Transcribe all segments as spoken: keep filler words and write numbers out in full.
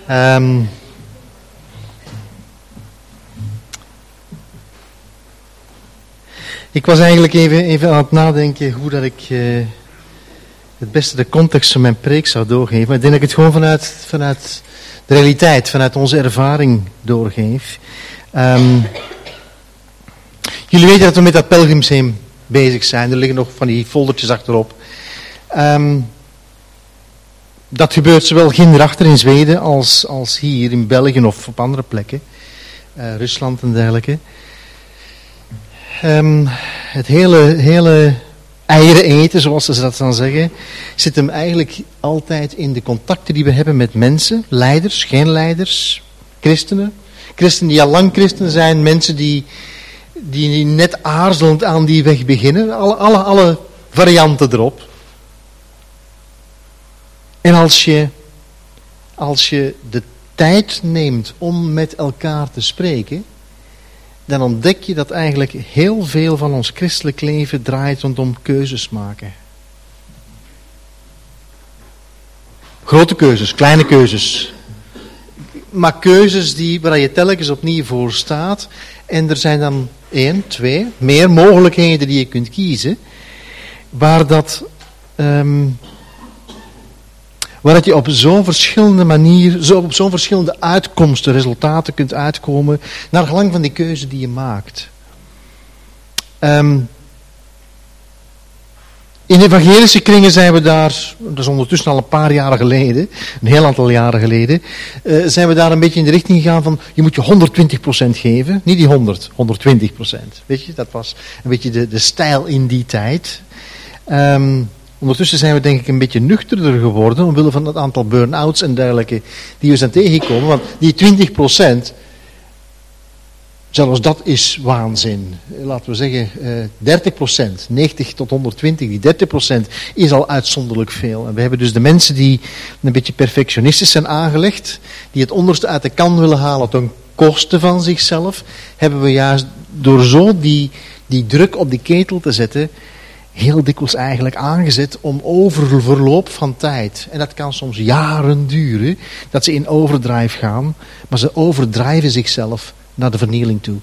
Um, ik was eigenlijk even, even aan het nadenken hoe dat ik uh, het beste de context van mijn preek zou doorgeven. Maar ik denk dat ik het gewoon vanuit, vanuit de realiteit, vanuit onze ervaring doorgeef. Um, jullie weten dat we met dat pelgrimsheem bezig zijn. Er liggen nog van die foldertjes achterop. Um, dat gebeurt zowel ginder in Zweden als, als hier in België of op andere plekken. Uh, Rusland en dergelijke. Um, het hele, hele eieren eten, zoals ze dat dan zeggen, zit hem eigenlijk altijd in de contacten die we hebben met mensen. Leiders, geen leiders, christenen. Christenen die al lang christenen zijn, mensen die, die net aarzelend aan die weg beginnen. Alle, alle, alle varianten erop. En als je, als je de tijd neemt om met elkaar te spreken, dan ontdek je dat eigenlijk heel veel van ons christelijk leven draait rondom keuzes maken. Grote keuzes, kleine keuzes. Maar keuzes die, waar je telkens opnieuw voor staat. En er zijn dan één, twee, meer mogelijkheden die je kunt kiezen. Waar dat... Um, Waar dat je op zo'n verschillende manier, zo op zo'n verschillende uitkomsten, resultaten kunt uitkomen, naar gelang van die keuze die je maakt. Um, in evangelische kringen zijn we daar, dat is ondertussen al een paar jaren geleden, een heel aantal jaren geleden, uh, zijn we daar een beetje in de richting gegaan van, je moet je honderdtwintig procent geven, niet die honderd, honderdtwintig procent. Weet je, dat was een beetje de, de stijl in die tijd. Um, Ondertussen zijn we denk ik een beetje nuchterder geworden, omwille van het aantal burn-outs en dergelijke die we zijn tegengekomen. Want die twintig procent, zelfs dat is waanzin. Laten we zeggen uh, dertig procent, negentig tot honderdtwintig, die dertig procent is al uitzonderlijk veel. En we hebben dus de mensen die een beetje perfectionistisch zijn aangelegd, die het onderste uit de kan willen halen ten koste van zichzelf, hebben we juist door zo die, die druk op die ketel te zetten, heel dikwijls eigenlijk aangezet om oververloop van tijd. En dat kan soms jaren duren, dat ze in overdrive gaan, maar ze overdrijven zichzelf naar de vernieling toe.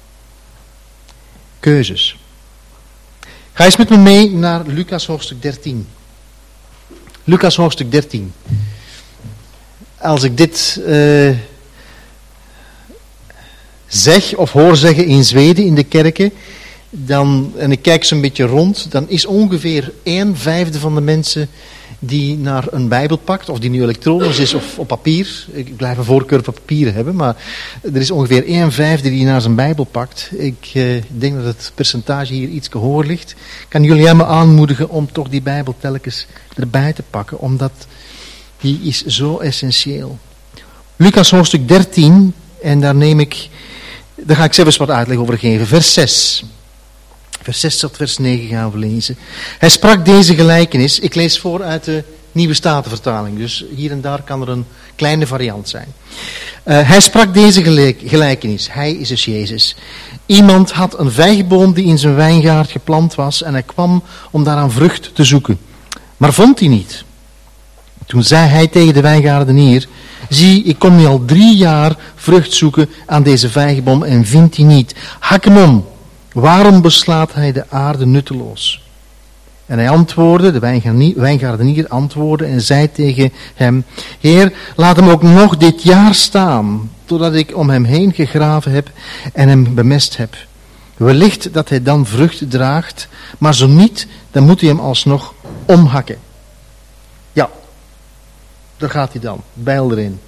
Keuzes. Ga eens met me mee naar Lucas hoofdstuk dertien. Lucas hoofdstuk dertien. Als ik dit uh, zeg of hoor zeggen in Zweden in de kerken, dan, en ik kijk zo'n beetje rond, dan is ongeveer een vijfde van de mensen die naar een Bijbel pakt, of die nu elektronisch is of op papier, ik blijf een voorkeur voor papier hebben, maar er is ongeveer een vijfde die naar zijn Bijbel pakt. Ik uh, denk dat het percentage hier iets hoger ligt. Ik kan jullie helemaal aanmoedigen om toch die Bijbel telkens erbij te pakken, omdat die is zo essentieel. Lucas hoofdstuk dertien, en daar neem ik, daar ga ik zelfs wat uitleg over geven, vers zes. Vers zes tot vers negen gaan we lezen. Hij sprak deze gelijkenis. Ik lees voor uit de Nieuwe Statenvertaling. Dus hier en daar kan er een kleine variant zijn. Uh, hij sprak deze gelijk, gelijkenis. Hij is dus Jezus. Iemand had een vijgenboom die in zijn wijngaard geplant was. En hij kwam om daaraan vrucht te zoeken. Maar vond hij niet. Toen zei hij tegen de wijngaardenier: zie, ik kom nu al drie jaar vrucht zoeken aan deze vijgenboom en vind die niet. Hak hem om. Waarom beslaat hij de aarde nutteloos? En hij antwoordde, de wijngaardenier antwoordde en zei tegen hem: Heer, laat hem ook nog dit jaar staan, totdat ik om hem heen gegraven heb en hem bemest heb. Wellicht dat hij dan vrucht draagt, maar zo niet, dan moet hij hem alsnog omhakken. Ja, daar gaat hij dan, bijl erin.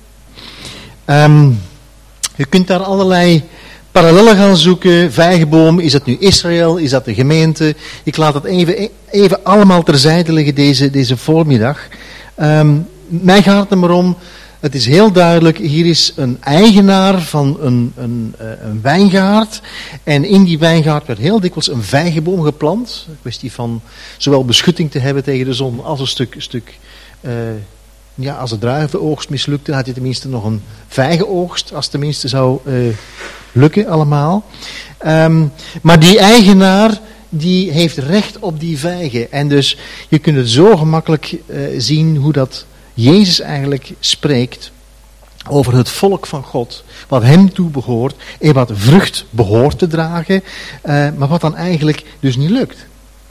Um, je kunt daar allerlei parallellen gaan zoeken. Vijgenboom, is dat nu Israël, is dat de gemeente? Ik laat dat even, even allemaal terzijde liggen deze, deze voormiddag. Um, mij gaat het er maar om, het is heel duidelijk, hier is een eigenaar van een, een, een wijngaard. En in die wijngaard werd heel dikwijls een vijgenboom geplant. Een kwestie van zowel beschutting te hebben tegen de zon als een stuk... stuk uh, ja, als de druivenoogst mislukte, had je tenminste nog een vijgenoogst, als het tenminste zou uh, lukken allemaal. Um, maar die eigenaar, die heeft recht op die vijgen. En dus, je kunt het zo gemakkelijk uh, zien hoe dat Jezus eigenlijk spreekt over het volk van God, wat hem toe behoort en wat vrucht behoort te dragen, uh, maar wat dan eigenlijk dus niet lukt.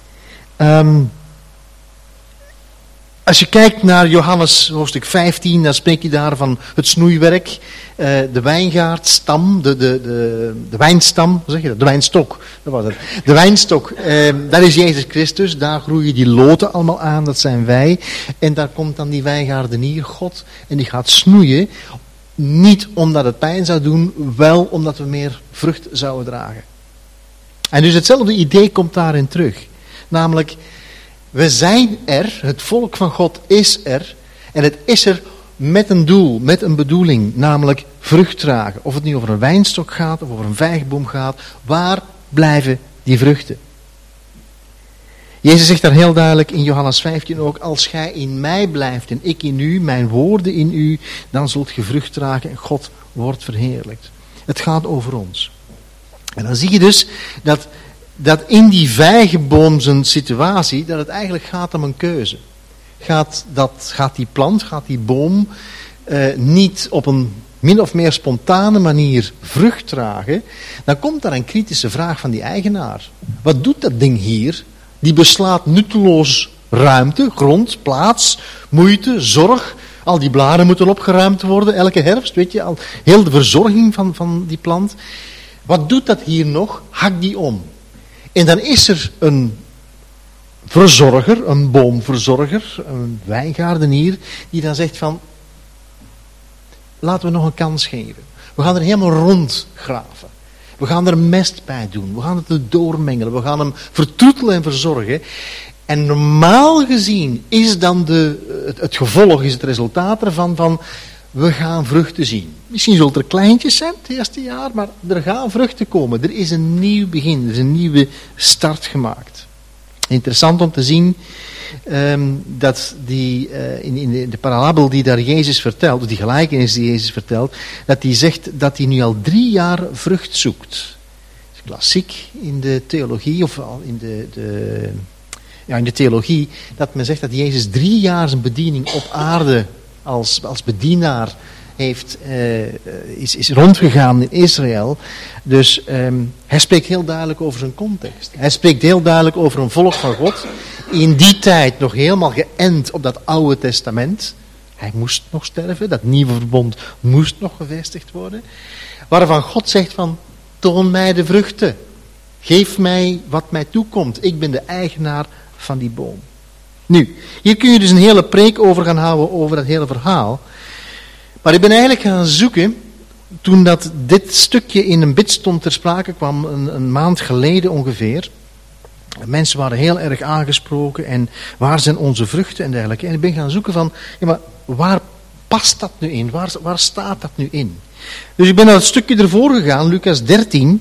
Um, als je kijkt naar Johannes hoofdstuk vijftien, dan spreek je daar van het snoeiwerk, uh, de wijngaardstam, de, de, de, de wijnstam, hoe zeg je dat? De wijnstok, dat was het. De wijnstok, uh, daar is Jezus Christus, daar groeien die loten allemaal aan, dat zijn wij. En daar komt dan die wijngaardenier, God, en die gaat snoeien. Niet omdat het pijn zou doen, wel omdat we meer vrucht zouden dragen. En dus hetzelfde idee komt daarin terug. Namelijk, we zijn er, het volk van God is er, en het is er met een doel, met een bedoeling, namelijk vrucht dragen. Of het nu over een wijnstok gaat, of over een vijgenboom gaat, waar blijven die vruchten? Jezus zegt daar heel duidelijk in Johannes vijftien ook, als gij in mij blijft en ik in u, mijn woorden in u, dan zult je vrucht dragen en God wordt verheerlijkt. Het gaat over ons. En dan zie je dus dat, dat in die vijgenboom zijn situatie, dat het eigenlijk gaat om een keuze. Gaat, dat, gaat die plant, gaat die boom uh, niet op een min of meer spontane manier vrucht dragen, dan komt daar een kritische vraag van die eigenaar. Wat doet dat ding hier? Die beslaat nutteloos ruimte, grond, plaats, moeite, zorg. Al die bladeren moeten opgeruimd worden elke herfst, weet je, al heel de verzorging van, van die plant. Wat doet dat hier nog? Hak die om. En dan is er een verzorger, een boomverzorger, een wijngaardenier, die dan zegt van, laten we nog een kans geven. We gaan er helemaal rond graven. We gaan er mest bij doen. We gaan het er doormengelen. We gaan hem vertroetelen en verzorgen. En normaal gezien is dan de, het, het gevolg, is het resultaat ervan van, we gaan vruchten zien. Misschien zullen er kleintjes zijn het eerste jaar, maar er gaan vruchten komen. Er is een nieuw begin, er is een nieuwe start gemaakt. Interessant om te zien um, dat die, uh, in, in, de, in de parabel die daar Jezus vertelt, of die gelijkenis die Jezus vertelt, dat hij zegt dat hij nu al drie jaar vrucht zoekt. Dat is klassiek in de theologie, of in de, de, ja, in de theologie, dat men zegt dat Jezus drie jaar zijn bediening op aarde als, als bedienaar heeft, uh, is, is rondgegaan in Israël. Dus um, hij spreekt heel duidelijk over zijn context. Hij spreekt heel duidelijk over een volk van God. In die tijd nog helemaal geënt op dat Oude Testament. Hij moest nog sterven. Dat nieuwe verbond moest nog gevestigd worden. Waarvan God zegt van, toon mij de vruchten. Geef mij wat mij toekomt. Ik ben de eigenaar van die boom. Nu, hier kun je dus een hele preek over gaan houden over dat hele verhaal. Maar ik ben eigenlijk gaan zoeken, toen dat dit stukje in een bidstond ter sprake kwam, een, een maand geleden ongeveer. Mensen waren heel erg aangesproken en waar zijn onze vruchten en dergelijke. En ik ben gaan zoeken van, ja, maar waar past dat nu in? Waar, waar staat dat nu in? Dus ik ben naar het stukje ervoor gegaan, Lucas dertien,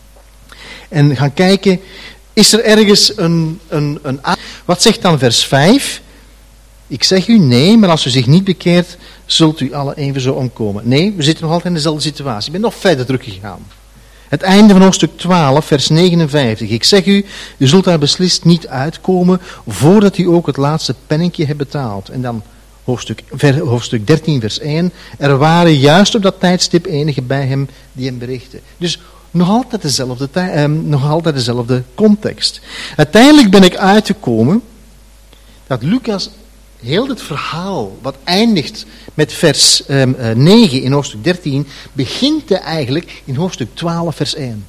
en gaan kijken, is er ergens een, een, een... Wat zegt dan vers vijf? Ik zeg u nee, maar als u zich niet bekeert, zult u alle even zo omkomen. Nee, we zitten nog altijd in dezelfde situatie. Ik ben nog verder teruggegaan. Het einde van hoofdstuk twaalf, vers negenenvijftig. Ik zeg u, u zult daar beslist niet uitkomen, voordat u ook het laatste penningje hebt betaald. En dan hoofdstuk, hoofdstuk dertien, vers één. Er waren juist op dat tijdstip enigen bij hem die hem berichten. Dus nog altijd dezelfde, eh, nog altijd dezelfde context. Uiteindelijk ben ik uitgekomen dat Lucas heel het verhaal, wat eindigt met vers um, uh, negen in hoofdstuk dertien, begint hij eigenlijk in hoofdstuk twaalf, vers één.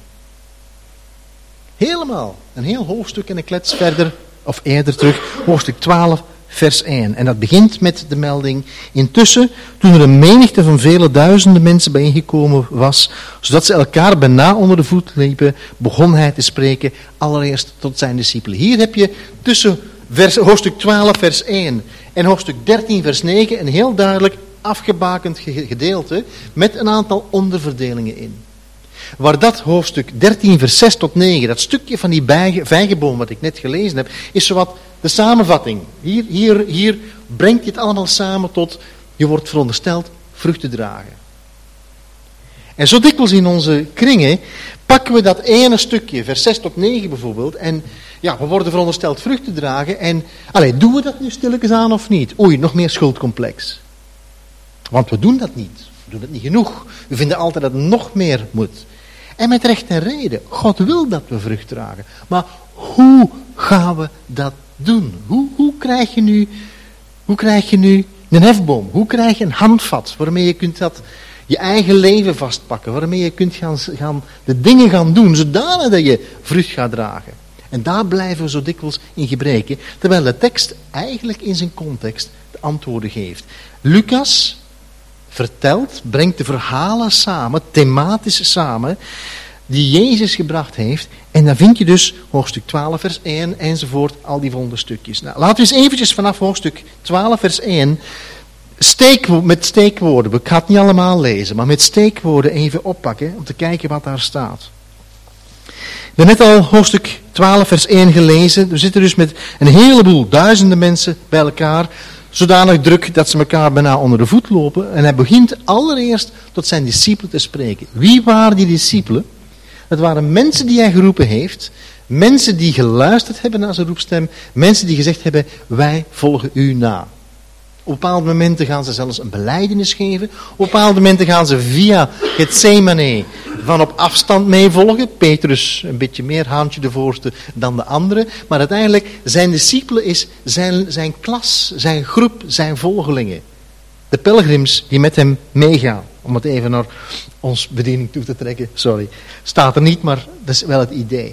Helemaal, een heel hoofdstuk en een klets verder, of eerder terug, hoofdstuk twaalf, vers één. En dat begint met de melding, intussen, toen er een menigte van vele duizenden mensen bijeengekomen was, zodat ze elkaar bijna onder de voet liepen, begon hij te spreken, allereerst tot zijn discipelen. Hier heb je tussen vers, hoofdstuk twaalf, vers één en hoofdstuk dertien, vers negen, een heel duidelijk afgebakend gedeelte met een aantal onderverdelingen in. Waar dat hoofdstuk dertien, vers zes tot negen, dat stukje van die vijgenboom wat ik net gelezen heb, is zowat de samenvatting. Hier, hier, hier brengt je het allemaal samen tot, je wordt verondersteld vrucht te dragen. En zo dikwijls in onze kringen pakken we dat ene stukje, vers zes tot negen bijvoorbeeld, en ja, we worden verondersteld vrucht te dragen, en allee, doen we dat nu stilletjes aan of niet? Oei, nog meer schuldcomplex. Want we doen dat niet. We doen het niet genoeg. We vinden altijd dat het nog meer moet. En met recht en reden. God wil dat we vrucht dragen. Maar hoe gaan we dat doen? Hoe, hoe, krijg je nu, hoe krijg je nu een hefboom? Hoe krijg je een handvat waarmee je kunt dat, je eigen leven vastpakken? Waarmee je kunt gaan, gaan, de dingen gaan doen zodanig dat je vrucht gaat dragen. En daar blijven we zo dikwijls in gebreken. Terwijl de tekst eigenlijk in zijn context de antwoorden geeft. Lucas vertelt, brengt de verhalen samen, thematisch samen, die Jezus gebracht heeft. En dan vind je dus hoofdstuk twaalf vers één enzovoort, al die volgende stukjes. Nou, laten we eens eventjes vanaf hoofdstuk twaalf vers één steek, met steekwoorden, ik ga het niet allemaal lezen, maar met steekwoorden even oppakken om te kijken wat daar staat. We hebben net al hoofdstuk twaalf vers één gelezen. We zitten dus met een heleboel duizenden mensen bij elkaar, zodanig druk dat ze elkaar bijna onder de voet lopen. En hij begint allereerst tot zijn discipelen te spreken. Wie waren die discipelen? Het waren mensen die hij geroepen heeft, mensen die geluisterd hebben naar zijn roepstem, mensen die gezegd hebben, wij volgen u na. Op bepaalde momenten gaan ze zelfs een belijdenis geven. Op bepaalde momenten gaan ze via Getsemane van op afstand meevolgen. Petrus een beetje meer haantje de voorste dan de andere. Maar uiteindelijk, zijn discipelen is zijn, zijn klas, zijn groep, zijn volgelingen. De pelgrims die met hem meegaan. Om het even naar ons bediening toe te trekken. Sorry, staat er niet, maar dat is wel het idee.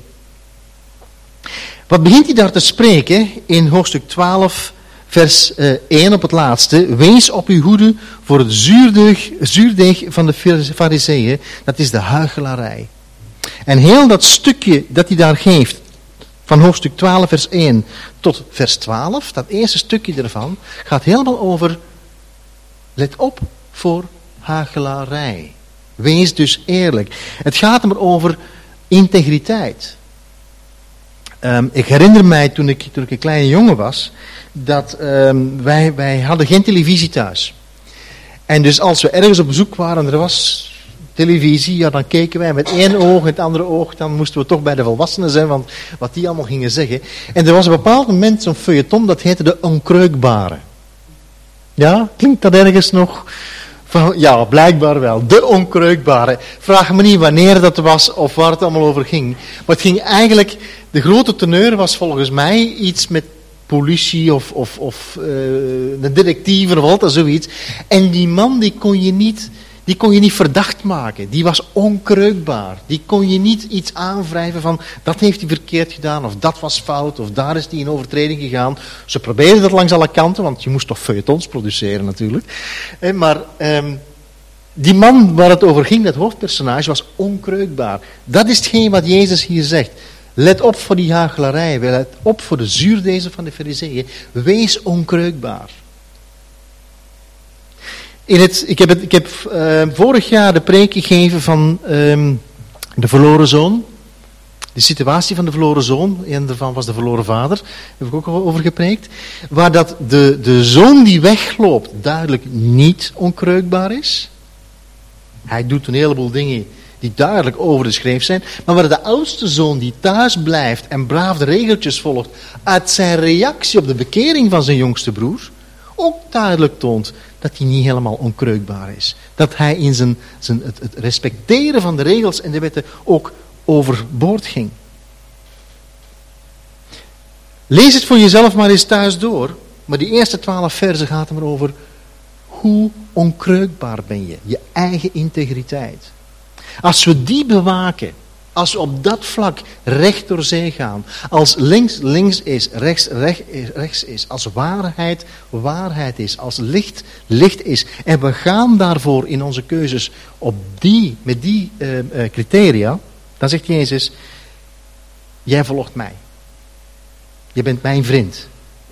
Wat begint hij daar te spreken in hoofdstuk twaalf... Vers één op het laatste. Wees op uw hoede voor het zuurdeeg, zuurdeeg van de fariseeën. Dat is de huichelarij. En heel dat stukje dat hij daar geeft, van hoofdstuk twaalf vers één tot vers twaalf, dat eerste stukje ervan, gaat helemaal over, let op voor huichelarij. Wees dus eerlijk. Het gaat er over integriteit. Um, ik herinner mij toen ik, toen ik een kleine jongen was, dat um, wij, wij hadden geen televisie thuis. En dus als we ergens op bezoek waren en er was televisie, ja, dan keken wij met één oog en het andere oog, dan moesten we toch bij de volwassenen zijn, want wat die allemaal gingen zeggen. En er was op een bepaald moment zo'n feuilleton, dat heette De Onkreukbare. Ja, klinkt dat ergens nog? Van, ja, blijkbaar wel. De Onkreukbare. Vraag me niet wanneer dat was of waar het allemaal over ging. Maar het ging eigenlijk, de grote teneur was volgens mij iets met politie of, of, of uh, de detectieven of altijd zoiets. En die man die kon je niet, die kon je niet verdacht maken. Die was onkreukbaar. Die kon je niet iets aanwrijven van dat heeft hij verkeerd gedaan of dat was fout of daar is hij in overtreding gegaan. Ze probeerden dat langs alle kanten, want je moest toch feuilletons produceren natuurlijk. Maar um, die man waar het over ging, dat hoofdpersonage, was onkreukbaar. Dat is hetgeen wat Jezus hier zegt. Let op voor die huichelarij, let op voor de zuurdezen van de fariseeën. Wees onkreukbaar. In het, ik heb, het, ik heb uh, vorig jaar de preek gegeven van um, de verloren zoon. De situatie van de verloren zoon. Een daarvan was de verloren vader. Daar heb ik ook al over gepreekt. Waar dat de, de zoon die wegloopt duidelijk niet onkreukbaar is. Hij doet een heleboel dingen die duidelijk over de schreef zijn. Maar waar de oudste zoon die thuis blijft en braaf de regeltjes volgt, uit zijn reactie op de bekering van zijn jongste broer, ook duidelijk toont dat hij niet helemaal onkreukbaar is. Dat hij in zijn, zijn, het, het respecteren van de regels en de wetten ook overboord ging. Lees het voor jezelf maar eens thuis door. Maar die eerste twaalf verzen gaat er maar over hoe onkreukbaar ben je. Je eigen integriteit. Als we die bewaken, als we op dat vlak recht door zee gaan, als links links is, rechts recht, rechts is, als waarheid waarheid is, als licht licht is, en we gaan daarvoor in onze keuzes op die, met die uh, uh, criteria, dan zegt Jezus, jij volgt mij. Je bent mijn vriend.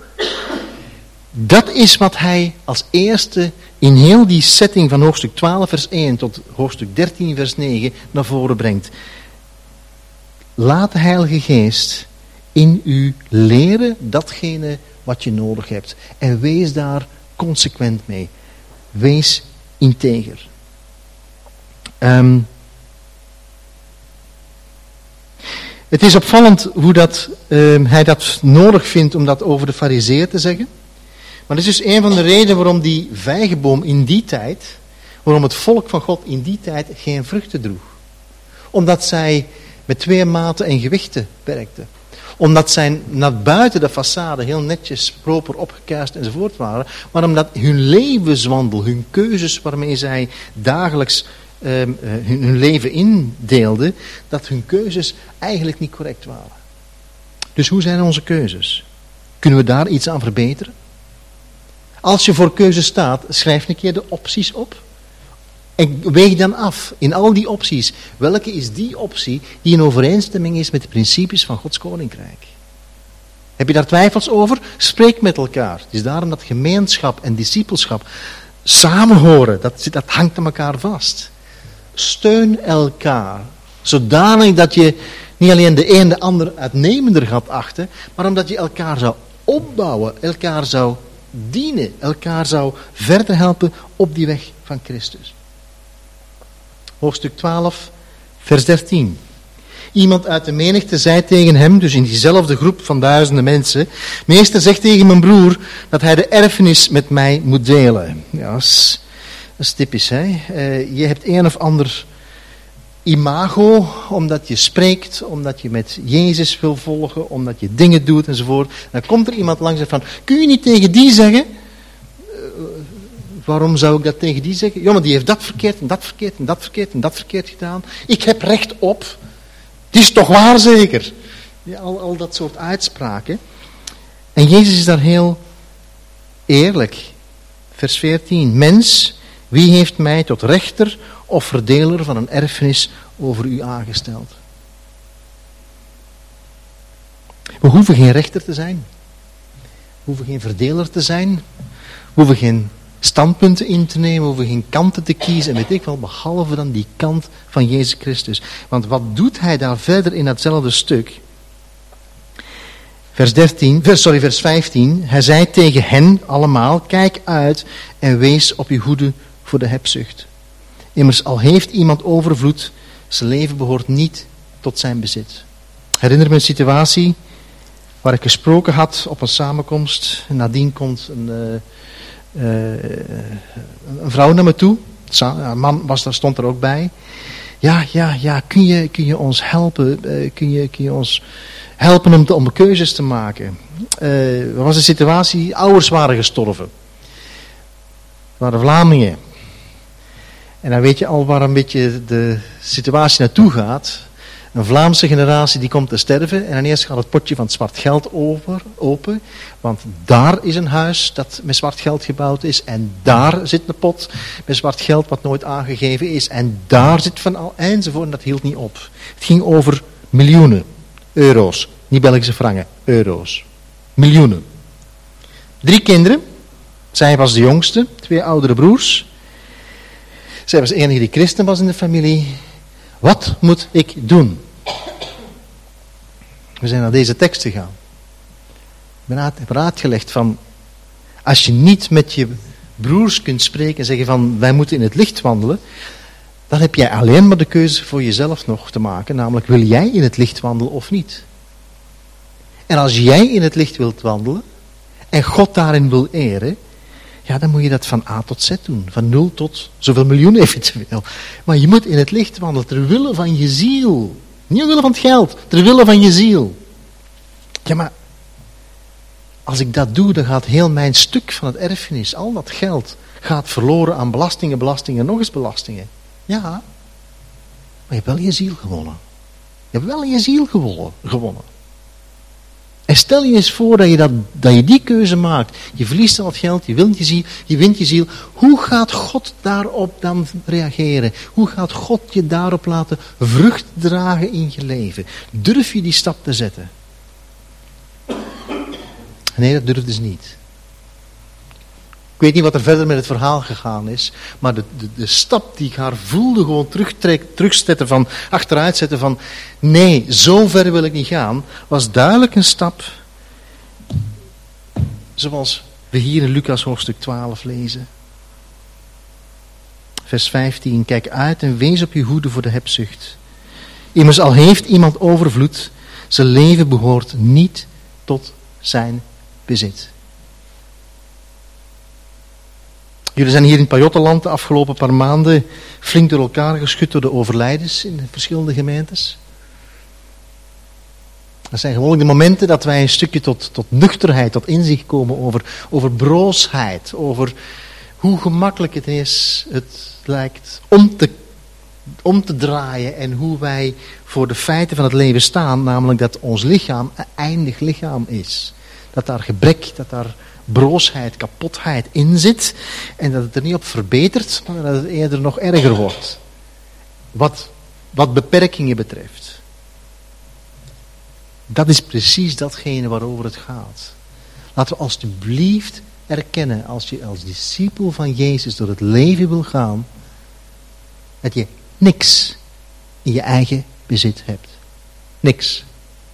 Dat is wat hij als eerste in heel die setting van hoofdstuk twaalf vers één tot hoofdstuk dertien vers negen naar voren brengt. Laat de Heilige Geest in u leren datgene wat je nodig hebt. En wees daar consequent mee. Wees integer. Um, het is opvallend hoe dat, um, hij dat nodig vindt om dat over de fariseeën te zeggen. Maar dat is dus een van de redenen waarom die vijgenboom in die tijd waarom het volk van God in die tijd geen vruchten droeg. Omdat zij met twee maten en gewichten werkten. Omdat zij naar buiten de façade heel netjes, proper opgekuist enzovoort waren. Maar omdat hun levenswandel, hun keuzes waarmee zij dagelijks uh, hun, hun leven indeelden, dat hun keuzes eigenlijk niet correct waren. Dus hoe zijn onze keuzes? Kunnen we daar iets aan verbeteren? Als je voor keuze staat, schrijf een keer de opties op. En weeg dan af, in al die opties, welke is die optie die in overeenstemming is met de principes van Gods Koninkrijk? Heb je daar twijfels over? Spreek met elkaar. Het is daarom dat gemeenschap en discipelschap samenhoren, dat, dat hangt aan elkaar vast. Steun elkaar, zodanig dat je niet alleen de een de ander uitnemender gaat achten, maar omdat je elkaar zou opbouwen, elkaar zou dienen, elkaar zou verder helpen op die weg van Christus. Hoofdstuk twaalf, vers dertien. Iemand uit de menigte zei tegen hem, dus in diezelfde groep van duizenden mensen, meester, zegt tegen mijn broer dat hij de erfenis met mij moet delen. Ja, dat is, dat is typisch, hè. Uh, je hebt een of ander imago, omdat je spreekt, omdat je met Jezus wil volgen, omdat je dingen doet enzovoort. Dan komt er iemand langs en van, kun je niet tegen die zeggen? Uh, waarom zou ik dat tegen die zeggen? Ja, maar die heeft dat verkeerd en dat verkeerd en dat verkeerd en dat verkeerd gedaan. Ik heb recht op. Het is toch waar zeker? Ja, al, al dat soort uitspraken. En Jezus is daar heel eerlijk. Vers veertien. Mens, wie heeft mij tot rechter of verdeler van een erfenis over u aangesteld? We hoeven geen rechter te zijn. We hoeven geen verdeler te zijn. We hoeven geen standpunten in te nemen, we hoeven geen kanten te kiezen en weet ik wel, behalve dan die kant van Jezus Christus. Want wat doet hij daar verder in datzelfde stuk? Vers dertien, vers, sorry, vers vijftien. Hij zei tegen hen allemaal, kijk uit en wees op je hoede voor de hebzucht. Immers al heeft iemand overvloed, zijn leven behoort niet tot zijn bezit. Herinner me een situatie waar ik gesproken had op een samenkomst. En nadien komt een, uh, uh, een vrouw naar me toe. Een man was daar, stond er ook bij. Ja, ja, ja, kun je, kun je ons helpen? Uh, kun, je, kun je ons helpen om, te, om keuzes te maken? Uh, er was een situatie, ouders waren gestorven. Het waren Vlamingen. En dan weet je al waar een beetje de situatie naartoe gaat. Een Vlaamse generatie die komt te sterven en ineens gaat het potje van het zwart geld over, open. Want daar is een huis dat met zwart geld gebouwd is en daar zit een pot met zwart geld wat nooit aangegeven is en daar zit van al enzovoort en dat hield niet op. Het ging over miljoenen euro's, niet Belgische frangen, euro's. Miljoenen. Drie kinderen, zij was de jongste, twee oudere broers. Zij was de enige die christen was in de familie. Wat moet ik doen? We zijn naar deze tekst gegaan. Ik heb uitgelegd van, als je niet met je broers kunt spreken en zeggen van, wij moeten in het licht wandelen, dan heb jij alleen maar de keuze voor jezelf nog te maken, namelijk wil jij in het licht wandelen of niet? En als jij in het licht wilt wandelen en God daarin wil eren, ja, dan moet je dat van A tot Z doen. Van nul tot zoveel miljoen eventueel. Maar je moet in het licht wandelen ter wille van je ziel. Niet ter wille van het geld, ter wille van je ziel. Ja, maar als ik dat doe, dan gaat heel mijn stuk van het erfenis, al dat geld, gaat verloren aan belastingen, belastingen, nog eens belastingen. Ja, maar je hebt wel je ziel gewonnen. Je hebt wel je ziel gewonnen. En stel je eens voor dat je, dat, dat je die keuze maakt. Je verliest al het geld, je wint je ziel, je wint je ziel. Hoe gaat God daarop dan reageren? Hoe gaat God je daarop laten vrucht dragen in je leven? Durf je die stap te zetten? Nee, dat durfde ze niet. Ik weet niet wat er verder met het verhaal gegaan is, maar de, de, de stap die ik haar voelde gewoon terugtrek, terugzetten van, achteruit zetten van, nee, zo ver wil ik niet gaan, was duidelijk een stap zoals we hier in Lucas hoofdstuk twaalf lezen. Vers vijftien, kijk uit en wees op je hoede voor de hebzucht. Immers al heeft iemand overvloed, zijn leven behoort niet tot zijn bezit. Jullie zijn hier in Pajottenland de afgelopen paar maanden flink door elkaar geschud door de overlijdens in de verschillende gemeentes. Dat zijn gewoon de momenten dat wij een stukje tot, tot nuchterheid, tot inzicht komen over, over broosheid, over hoe gemakkelijk het is, het lijkt om te, om te draaien en hoe wij voor de feiten van het leven staan, namelijk dat ons lichaam een eindig lichaam is. Dat daar gebrek, dat daar broosheid, kapotheid in zit en dat het er niet op verbetert, maar dat het eerder nog erger wordt. Wat, wat beperkingen betreft. Dat is precies datgene waarover het gaat. Laten we alstublieft erkennen, als je als discipel van Jezus door het leven wil gaan, dat je niks in je eigen bezit hebt. Niks.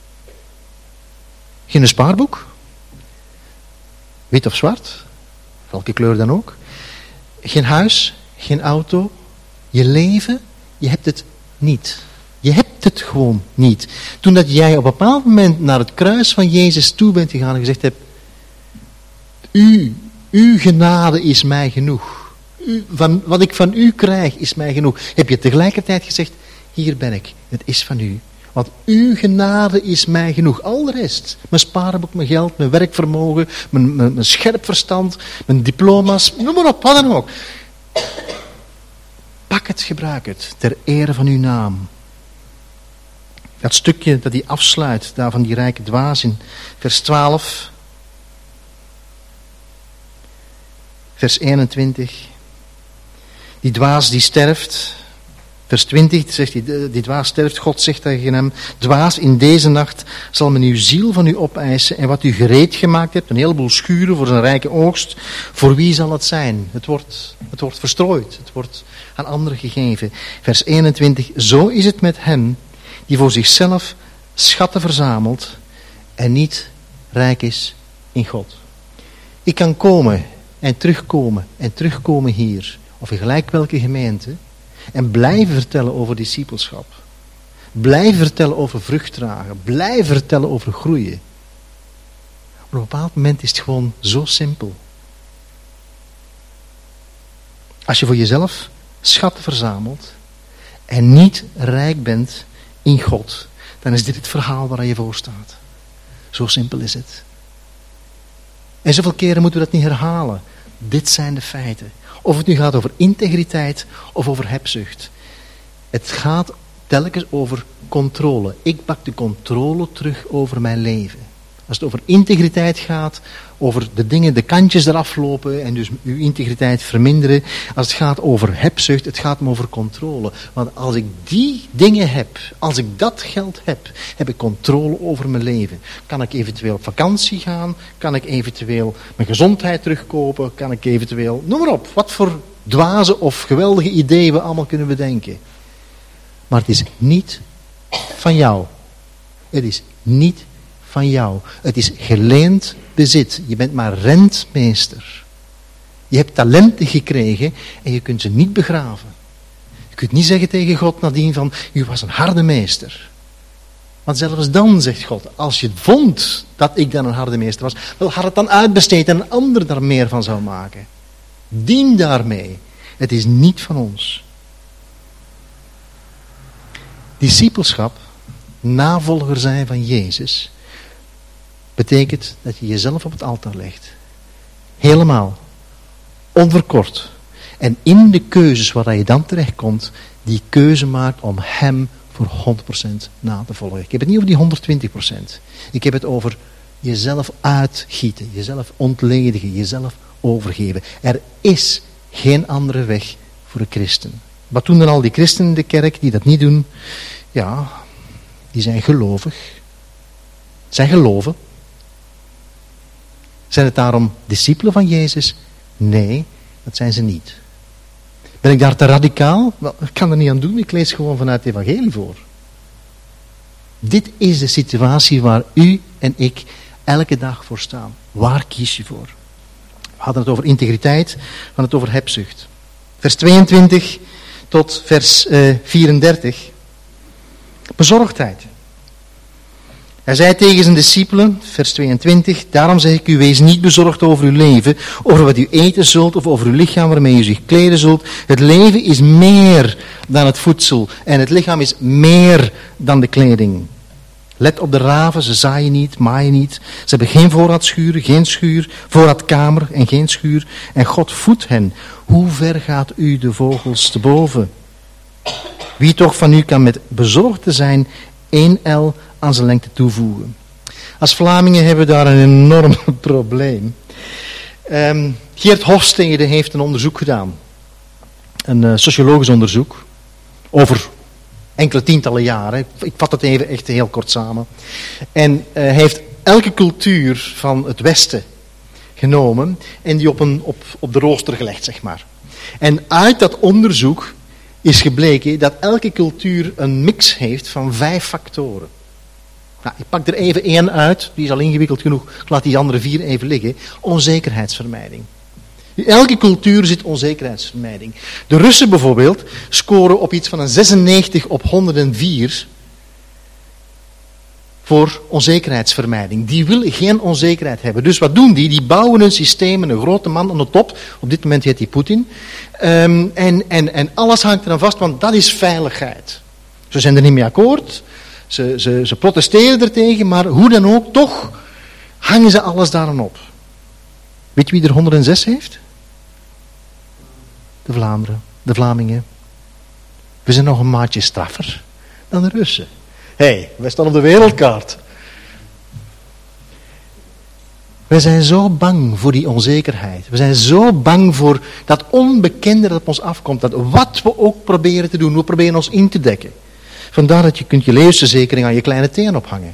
Geen spaarboek. Wit of zwart. Welke kleur dan ook. Geen huis, geen auto. Je leven, je hebt het niet. Je hebt het gewoon niet. Toen dat jij op een bepaald moment naar het kruis van Jezus toe bent gegaan en gezegd hebt, u, uw genade is mij genoeg. U, van, wat ik van u krijg is mij genoeg. Heb je tegelijkertijd gezegd, hier ben ik, het is van u. Want uw genade is mij genoeg. Al de rest, mijn spaarboek, mijn geld, mijn werkvermogen, mijn, mijn, mijn scherp verstand, mijn diploma's, noem maar op, wat dan ook. Pak het, gebruik het, ter ere van uw naam. Dat stukje dat hij afsluit, daar van die rijke dwaas in vers twaalf, vers eenentwintig. Die dwaas die sterft, vers twintig zegt hij, die dwaas sterft, God zegt tegen hem, dwaas, in deze nacht zal men uw ziel van u opeisen en wat u gereed gemaakt hebt, een heleboel schuren voor zijn rijke oogst, voor wie zal het zijn? Het wordt, het wordt verstrooid, het wordt aan anderen gegeven. Vers eenentwintig, zo is het met hen die voor zichzelf schatten verzamelt en niet rijk is in God. Ik kan komen en terugkomen en terugkomen hier, of in gelijk welke gemeente, en blijven vertellen over discipelschap. Blijven vertellen over vrucht dragen. Blijven vertellen over groeien. Op een bepaald moment is het gewoon zo simpel. Als je voor jezelf schatten verzamelt en niet rijk bent in God, dan is dit het verhaal waar je voor staat. Zo simpel is het. En zoveel keren moeten we dat niet herhalen. Dit zijn de feiten. Of het nu gaat over integriteit of over hebzucht. Het gaat telkens over controle. Ik pak de controle terug over mijn leven. Als het over integriteit gaat, over de dingen, de kantjes eraf lopen en dus uw integriteit verminderen. Als het gaat over hebzucht, het gaat me over controle. Want als ik die dingen heb, als ik dat geld heb, heb ik controle over mijn leven. Kan ik eventueel op vakantie gaan? Kan ik eventueel mijn gezondheid terugkopen? Kan ik eventueel, noem maar op, wat voor dwaze of geweldige ideeën we allemaal kunnen bedenken. Maar het is niet van jou. Het is niet van jou. Het is geleend bezit. Je bent maar rentmeester. Je hebt talenten gekregen en je kunt ze niet begraven. Je kunt niet zeggen tegen God nadien van, u was een harde meester. Want zelfs dan zegt God, als je vond dat ik dan een harde meester was, wel had het dan uitbesteed en een ander daar meer van zou maken. Dien daarmee. Het is niet van ons. Discipelschap, navolger zijn van Jezus, betekent dat je jezelf op het altaar legt. Helemaal. Onverkort. En in de keuzes waar je dan terechtkomt, die keuze maakt om hem voor honderd procent na te volgen. Ik heb het niet over die honderdtwintig procent. Ik heb het over jezelf uitgieten, jezelf ontledigen, jezelf overgeven. Er is geen andere weg voor een christen. Wat doen dan al die christenen in de kerk die dat niet doen? Ja, die zijn gelovig. Zijn geloven. Zijn het daarom discipelen van Jezus? Nee, dat zijn ze niet. Ben ik daar te radicaal? Wel, ik kan er niet aan doen, ik lees gewoon vanuit het evangelie voor. Dit is de situatie waar u en ik elke dag voor staan. Waar kies je voor? We hadden het over integriteit, we hadden het over hebzucht. Vers tweeëntwintig tot vers uh, vierendertig. Bezorgdheid. Hij zei tegen zijn discipelen, vers tweeëntwintig, daarom zeg ik u, wees niet bezorgd over uw leven, over wat u eten zult of over uw lichaam waarmee u zich kleden zult. Het leven is meer dan het voedsel en het lichaam is meer dan de kleding. Let op de raven, ze zaaien niet, maaien niet. Ze hebben geen voorraadschuur, geen schuur, voorraadkamer en geen schuur. En God voedt hen. Hoe ver gaat u de vogels te boven? Wie toch van u kan met bezorgd te zijn één el aan zijn lengte toevoegen? Als Vlamingen hebben we daar een enorm probleem. Um, Geert Hofstede heeft een onderzoek gedaan. Een uh, sociologisch onderzoek. Over enkele tientallen jaren. Ik vat het even echt heel kort samen. En uh, hij heeft elke cultuur van het Westen genomen en die op, een, op, op de rooster gelegd, zeg maar. En uit dat onderzoek is gebleken dat elke cultuur een mix heeft van vijf factoren. Nou, ik pak er even één uit, die is al ingewikkeld genoeg. Ik laat die andere vier even liggen. Onzekerheidsvermijding. In elke cultuur zit onzekerheidsvermijding. De Russen bijvoorbeeld scoren op iets van een zesennegentig op honderdvier voor onzekerheidsvermijding. Die willen geen onzekerheid hebben. Dus wat doen die? Die bouwen een systeem, een grote man aan de top. Op dit moment heet hij Poetin. Um, en, en, en alles hangt eraan vast, want dat is veiligheid. Ze zijn er niet mee akkoord. Ze, ze, ze protesteren ertegen, maar hoe dan ook, toch hangen ze alles daaraan op. Weet je wie er honderdzes heeft? De Vlaanderen, de Vlamingen. We zijn nog een maatje straffer dan de Russen. Hé, hey, wij staan op de wereldkaart. We zijn zo bang voor die onzekerheid. We zijn zo bang voor dat onbekende dat op ons afkomt. Dat wat we ook proberen te doen, we proberen ons in te dekken. Vandaar dat je kunt je levensverzekering aan je kleine teen ophangen.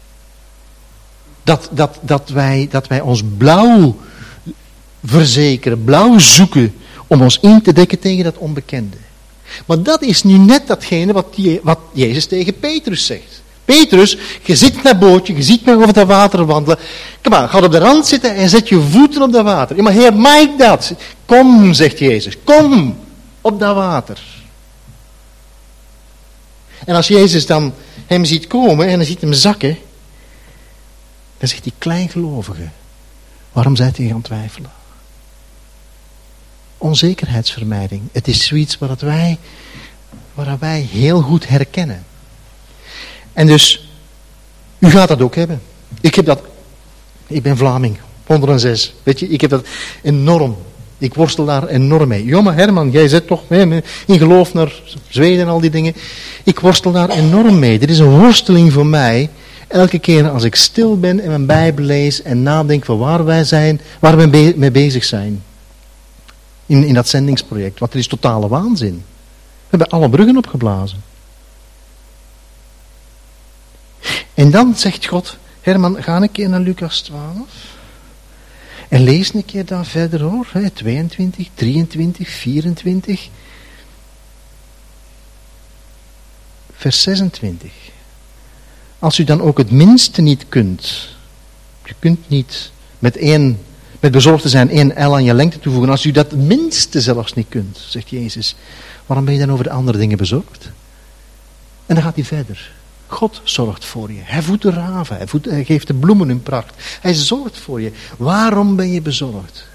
Dat, dat, dat, wij, dat wij ons blauw verzekeren, blauw zoeken om ons in te dekken tegen dat onbekende. Maar dat is nu net datgene wat, je, wat Jezus tegen Petrus zegt. Petrus, je zit in dat bootje, je ziet mij over dat water wandelen. Kom aan, ga op de rand zitten en zet je voeten op dat water. Ja, maar Heer, mag ik dat? Kom, zegt Jezus, kom op dat water. En als Jezus dan hem ziet komen en hij ziet hem zakken, dan zegt hij, kleingelovige, waarom zijt u gaan twijfelen? Onzekerheidsvermijding. Het is zoiets wat wij, wat wij heel goed herkennen. En dus, u gaat dat ook hebben. Ik heb dat, ik ben Vlaming, honderdzes. Weet je, ik heb dat enorm. Ik worstel daar enorm mee. Ja, maar Herman, jij zit toch mee in geloof naar Zweden en al die dingen. Ik worstel daar enorm mee. Dit is een worsteling voor mij. Elke keer als ik stil ben en mijn Bijbel lees en nadenk van waar wij zijn, waar we mee bezig zijn. In, in dat zendingsproject. Want er is totale waanzin. We hebben alle bruggen opgeblazen. En dan zegt God, Herman, ga een keer naar Lucas twaalf. En lees een keer daar verder hoor. Hè, tweeëntwintig, drieëntwintig, vierentwintig. Vers zesentwintig. Als u dan ook het minste niet kunt. Je kunt niet met één, met bezorgd te zijn, één el aan je lengte toevoegen. Als u dat minste zelfs niet kunt, zegt Jezus. Waarom ben je dan over de andere dingen bezorgd? En dan gaat hij verder. God zorgt voor je. Hij voedt de raven. Hij, voedt, hij geeft de bloemen hun pracht. Hij zorgt voor je. Waarom ben je bezorgd?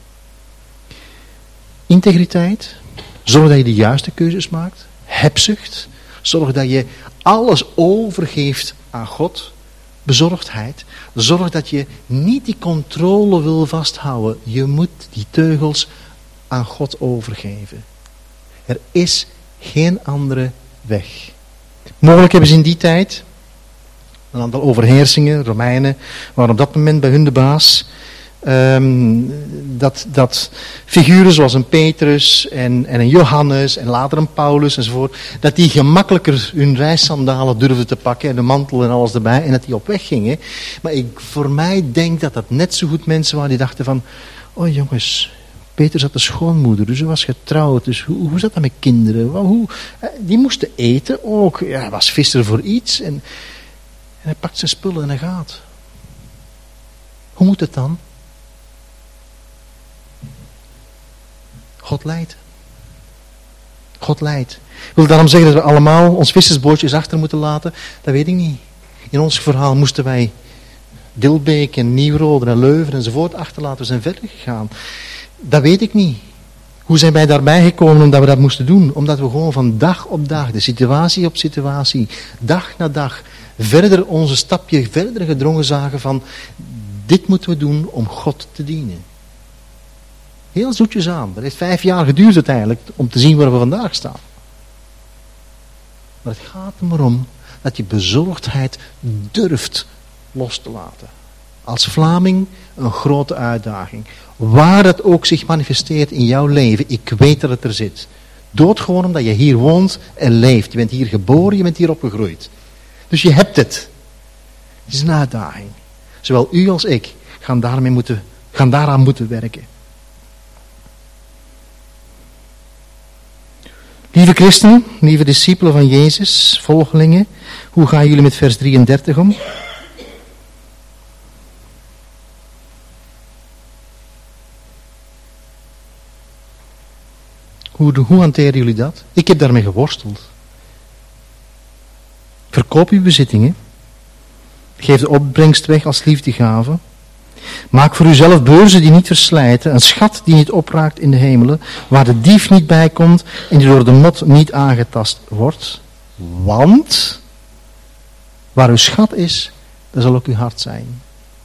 Integriteit. Zorg dat je de juiste keuzes maakt. Hebzucht. Zorg dat je alles overgeeft aan God. Bezorgdheid. Zorg dat je niet die controle wil vasthouden. Je moet die teugels aan God overgeven. Er is geen andere weg. Mogelijk hebben ze in die tijd een aantal overheersingen, Romeinen, waren op dat moment bij hun de baas. Um, dat, dat figuren zoals een Petrus en, en een Johannes en later een Paulus enzovoort, dat die gemakkelijker hun reissandalen durfden te pakken en de mantel en alles erbij en dat die op weg gingen. Maar ik voor mij denk dat dat net zo goed mensen waren die dachten van, oh jongens, Petrus had een schoonmoeder, dus hij was getrouwd, dus hoe, hoe zat dat met kinderen? Hoe, die moesten eten ook, ja, hij was visser voor iets en, en hij pakt zijn spullen en hij gaat. Hoe moet het dan? God leidt. God leidt. Ik wil daarom zeggen dat we allemaal ons vissersbootjes achter moeten laten. Dat weet ik niet. In ons verhaal moesten wij Dilbeek en Nieuwrode en Leuven enzovoort achterlaten. We zijn verder gegaan. Dat weet ik niet. Hoe zijn wij daarbij gekomen omdat we dat moesten doen? Omdat we gewoon van dag op dag, de situatie op situatie, dag na dag, verder onze stapje verder gedrongen zagen van, dit moeten we doen om God te dienen. Heel zoetjes aan. Dat heeft vijf jaar geduurd uiteindelijk om te zien waar we vandaag staan. Maar het gaat er maar om dat je bezorgdheid durft los te laten. Als Vlaming een grote uitdaging. Waar het ook zich manifesteert in jouw leven, ik weet dat het er zit. Doodgewoon omdat je hier woont en leeft. Je bent hier geboren, je bent hier opgegroeid. Dus je hebt het. Het is een uitdaging. Zowel u als ik gaan, daarmee moeten, gaan daaraan moeten werken. Lieve christenen, lieve discipelen van Jezus, volgelingen, hoe gaan jullie met vers drieëndertig om? Hoe, hoe hanteren jullie dat? Ik heb daarmee geworsteld. Verkoop uw bezittingen. Geef de opbrengst weg als liefdegave. Maak voor uzelf beurzen die niet verslijten, een schat die niet opraakt in de hemelen, waar de dief niet bij komt en die door de mot niet aangetast wordt. Want, waar uw schat is, daar zal ook uw hart zijn.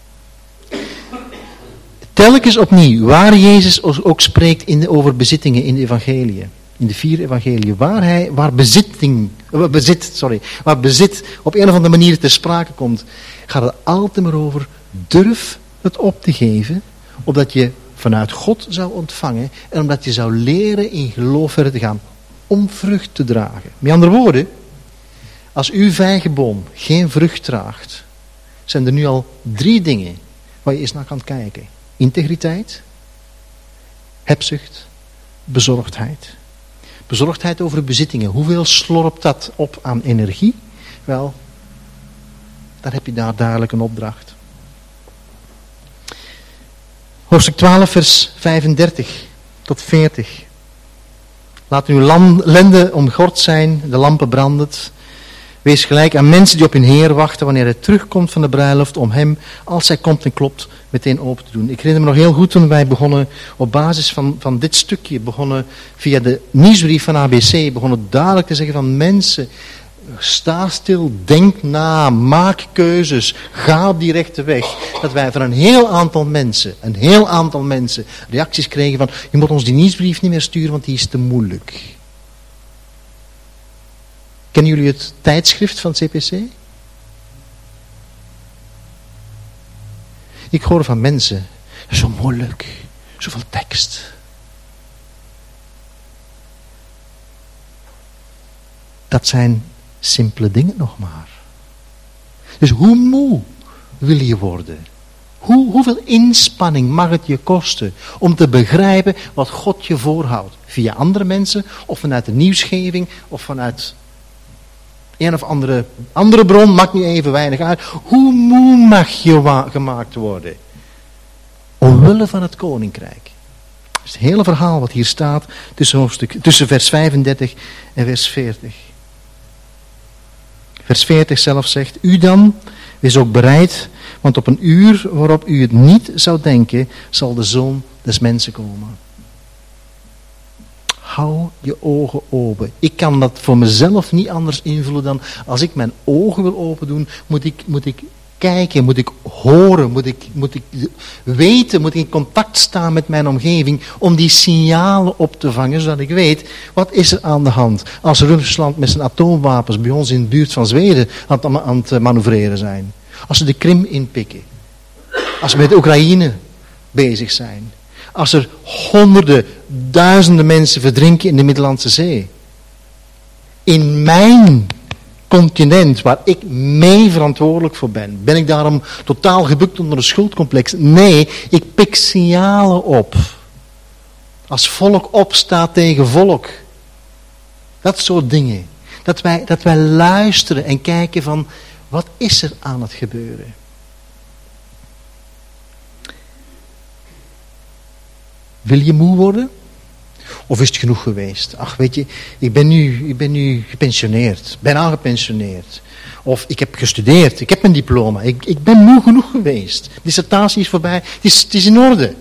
Telkens opnieuw, waar Jezus ook spreekt in de, over bezittingen in de evangeliën, in de vier evangeliën, waar hij, waar bezitting, bezit, sorry, waar bezit op een of andere manier ter sprake komt, gaat het altijd maar over, durf het op te geven, opdat je vanuit God zou ontvangen en omdat je zou leren in geloof verder te gaan, om vrucht te dragen. Met andere woorden, als uw vijgenboom geen vrucht draagt, zijn er nu al drie dingen waar je eens naar kan kijken. Integriteit, hebzucht, bezorgdheid. Bezorgdheid over bezittingen. Hoeveel slorpt dat op aan energie? Wel, daar heb je daar duidelijk een opdracht. Hoofdstuk twaalf, vers vijfendertig tot veertig. Laat uw lenden omgord zijn, de lampen brandend. Wees gelijk aan mensen die op hun Heer wachten wanneer hij terugkomt van de bruiloft om hem, als hij komt en klopt, meteen open te doen. Ik herinner me nog heel goed toen wij begonnen, op basis van, van dit stukje, begonnen via de nieuwsbrief van A B C, begonnen duidelijk te zeggen van mensen, sta stil, denk na, maak keuzes, ga op die rechte weg. Dat wij van een heel aantal mensen, een heel aantal mensen, reacties kregen van, je moet ons die nieuwsbrief niet meer sturen, want die is te moeilijk. Kennen jullie het tijdschrift van het C P C? Ik hoor van mensen, zo moeilijk, zoveel tekst. Dat zijn simpele dingen nog maar. Dus hoe moe wil je worden? Hoe, hoeveel inspanning mag het je kosten om te begrijpen wat God je voorhoudt? Via andere mensen, of vanuit de nieuwsgeving, of vanuit een of andere, andere bron, maakt nu even weinig uit. Hoe moe mag je wa- gemaakt worden? Omwille van het koninkrijk. Dat is het hele verhaal wat hier staat tussen, hoofdstuk, tussen vers vijfendertig en vers veertig. Vers veertig zelf zegt, u dan, wees ook bereid, want op een uur waarop u het niet zou denken, zal de Zoon des Mensen komen. Hou je ogen open. Ik kan dat voor mezelf niet anders invullen dan als ik mijn ogen wil open doen, moet ik, moet ik kijken, moet ik horen, moet ik, moet ik weten, moet ik in contact staan met mijn omgeving om die signalen op te vangen, zodat ik weet, wat is er aan de hand als Rusland met zijn atoomwapens bij ons in de buurt van Zweden aan het, aan het manoeuvreren zijn. Als ze de Krim inpikken. Als ze met Oekraïne bezig zijn. Als er honderden, duizenden mensen verdrinken in de Middellandse Zee. In mijn continent, waar ik mee verantwoordelijk voor ben, ben ik daarom totaal gebukt onder een schuldcomplex? Nee, ik pik signalen op. Als volk opstaat tegen volk. Dat soort dingen. Dat wij, dat wij luisteren en kijken van, wat is er aan het gebeuren? Wil je moe worden? Of is het genoeg geweest? Ach, weet je, ik ben nu, ik ben nu gepensioneerd. Bijna gepensioneerd. Of ik heb gestudeerd, ik heb mijn diploma. Ik, ik ben moe genoeg geweest. De dissertatie is voorbij, het is, het is in orde.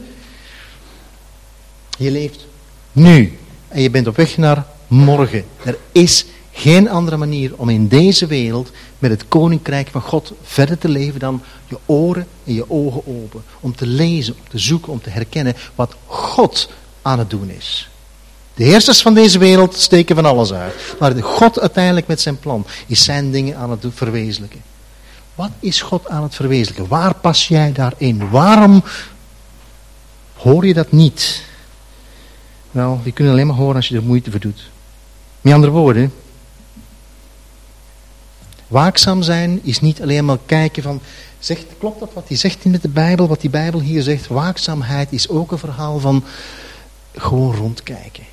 Je leeft nu. En je bent op weg naar morgen. Er is geen andere manier om in deze wereld met het koninkrijk van God verder te leven dan je oren en je ogen open. Om te lezen, om te zoeken, om te herkennen wat God aan het doen is. De heersers van deze wereld steken van alles uit. Maar God uiteindelijk met zijn plan is zijn dingen aan het verwezenlijken. Wat is God aan het verwezenlijken? Waar pas jij daarin? Waarom hoor je dat niet? Wel, die kunnen alleen maar horen als je er moeite voor doet. Met andere woorden, waakzaam zijn is niet alleen maar kijken van, zegt, klopt dat wat hij zegt in de Bijbel, wat die Bijbel hier zegt? Waakzaamheid is ook een verhaal van gewoon rondkijken.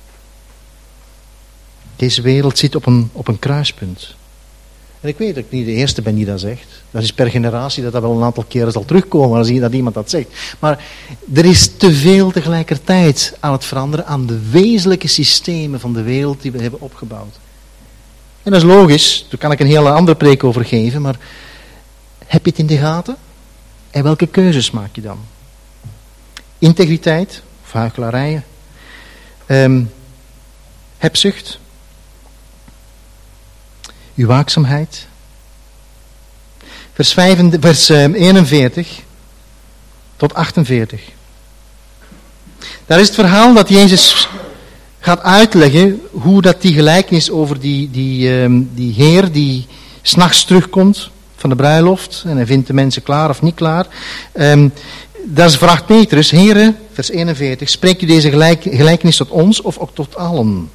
Deze wereld zit op een, op een kruispunt. En ik weet dat ik niet de eerste ben die dat zegt. Dat is per generatie dat dat wel een aantal keren zal terugkomen als dat iemand dat zegt. Maar er is te veel tegelijkertijd aan het veranderen aan de wezenlijke systemen van de wereld die we hebben opgebouwd. En dat is logisch, daar kan ik een hele andere preek over geven, maar heb je het in de gaten? En welke keuzes maak je dan? Integriteit, of huichelarijen, um, hebzucht, uw waakzaamheid. Vers, vijf, vers eenenveertig tot achtenveertig. Daar is het verhaal dat Jezus gaat uitleggen hoe dat die gelijkenis over die, die, um, die heer die 's nachts terugkomt van de bruiloft en hij vindt de mensen klaar of niet klaar. Um, daar vraagt Petrus, Heere, vers eenenveertig, spreekt u deze gelijk, gelijkenis tot ons of ook tot allen?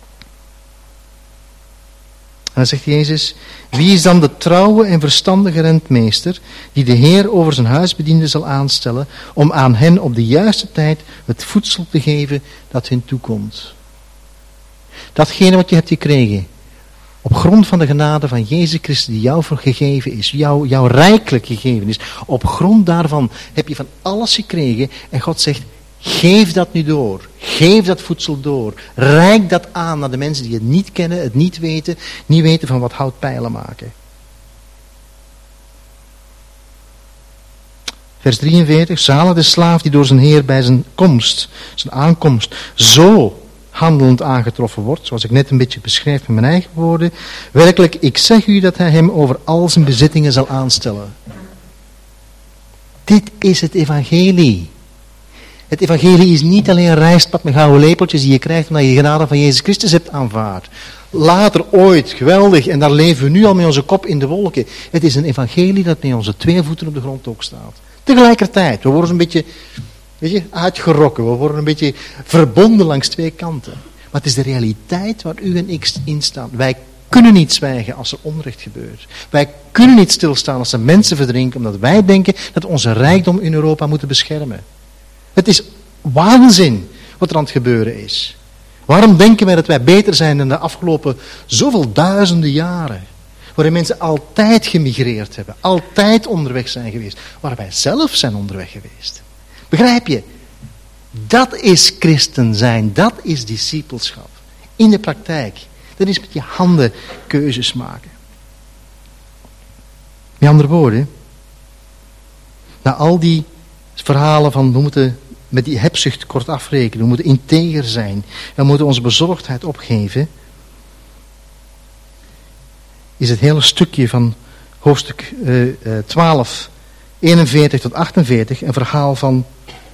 En dan zegt Jezus, wie is dan de trouwe en verstandige rentmeester die de Heer over zijn huisbedienden zal aanstellen om aan hen op de juiste tijd het voedsel te geven dat hen toekomt? Datgene wat je hebt gekregen, op grond van de genade van Jezus Christus die jou gegeven is, jou, jou rijkelijk gegeven is, op grond daarvan heb je van alles gekregen en God zegt, geef dat nu door. Geef dat voedsel door. Reik dat aan naar de mensen die het niet kennen, het niet weten, niet weten van wat houtpijlen maken. Vers drieënveertig, zalig de slaaf die door zijn Heer bij zijn komst, zijn aankomst, zo handelend aangetroffen wordt, zoals ik net een beetje beschrijf met mijn eigen woorden. Werkelijk, ik zeg u dat hij hem over al zijn bezittingen zal aanstellen. Dit is het evangelie. Het evangelie is niet alleen een rijstpad met gouden lepeltjes die je krijgt omdat je de genade van Jezus Christus hebt aanvaard. Later ooit, geweldig, en daar leven we nu al met onze kop in de wolken. Het is een evangelie dat met onze twee voeten op de grond ook staat. Tegelijkertijd, we worden een beetje, weet je, uitgerokken, we worden een beetje verbonden langs twee kanten. Maar het is de realiteit waar u en ik in staan. Wij kunnen niet zwijgen als er onrecht gebeurt. Wij kunnen niet stilstaan als er mensen verdrinken, omdat wij denken dat we onze rijkdom in Europa moeten beschermen. Het is waanzin wat er aan het gebeuren is. Waarom denken wij dat wij beter zijn dan de afgelopen zoveel duizenden jaren? Waarin mensen altijd gemigreerd hebben, altijd onderweg zijn geweest. Waar wij zelf zijn onderweg geweest. Begrijp je? Dat is christen zijn, dat is discipelschap. In de praktijk. Dat is met je handen keuzes maken. Met andere woorden, na al die verhalen van we moeten met die hebzucht kort afrekenen, we moeten integer zijn, we moeten onze bezorgdheid opgeven, is het hele stukje van hoofdstuk uh, uh, twaalf, eenenveertig tot achtenveertig een verhaal van